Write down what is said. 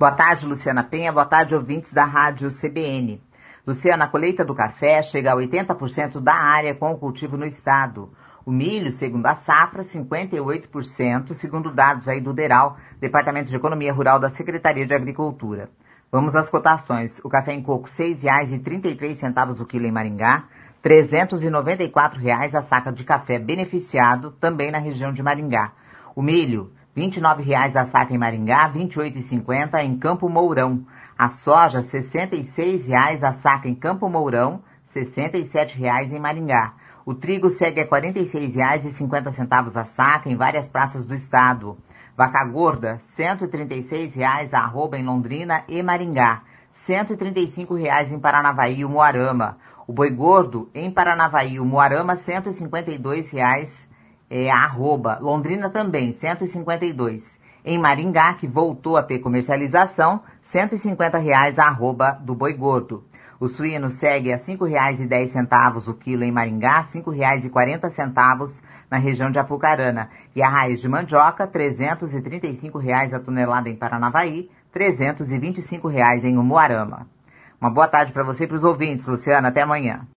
Boa tarde, Luciana Penha. Boa tarde, ouvintes da Rádio CBN. Luciana, a colheita do café chega a 80% da área com o cultivo no estado. O milho, segundo a safra, 58%, segundo dados aí do DERAL, Departamento de Economia Rural da Secretaria de Agricultura. Vamos às cotações. O café em coco, R$ 6,33 o quilo em Maringá, R$ 394 a saca de café beneficiado, também na região de Maringá. O milho, R$ 29 a saca em Maringá, R$ 28,50 em Campo Mourão. A soja, R$ 66 a saca em Campo Mourão, R$ 67 em Maringá. O trigo segue a R$ 46,50 a saca em várias praças do estado. Vaca gorda, R$ 136 a arroba em Londrina e Maringá. R$ 135 em Paranavaí e Umuarama. O boi gordo em Paranavaí e Umuarama, R$ 152 a arroba. Londrina também, R$ 152. Em Maringá, que voltou a ter comercialização, R$ 150 a arroba do boi gordo. O suíno segue a R$ 5,10 o quilo em Maringá, R$ 5,40 na região de Apucarana. E a raiz de mandioca, R$ 335 a tonelada em Paranavaí, R$ 325 em Umuarama. Uma boa tarde para você e para os ouvintes, Luciana. Até amanhã.